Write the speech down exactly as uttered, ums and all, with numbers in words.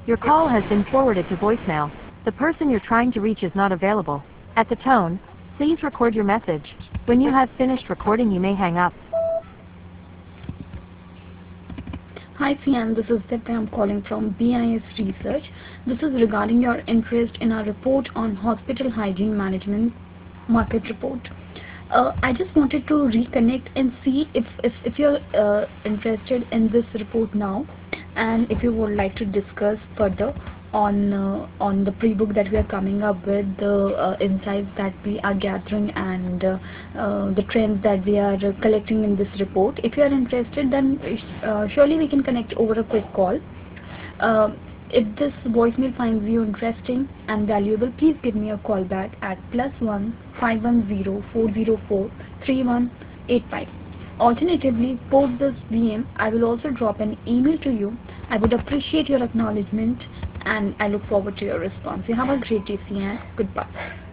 Your call has been forwarded to voicemail. The person you're trying to reach is not available. At the tone, please record your message. When you have finished recording, you may hang up. Hi C M, this is Divya. I'm calling from B I S Research. This is regarding your interest in our report on hospital hygiene management market report. Uh, I just wanted to reconnect and see if, if, if you're uh, interested in this report now, and if you would like to discuss further on uh, on the pre-book that we are coming up with, the uh, insights that we are gathering, and uh, uh, the trends that we are uh, collecting in this report. If you are interested, then uh, surely we can connect over a quick call. Uh, if this voicemail finds you interesting and valuable, please give me a call back at plus one five one zero four zero four three one eight five. Alternatively, post this D M, I will also drop an email to you. I would appreciate your acknowledgement, and I look forward to your response. You have a great day, Sian. Goodbye.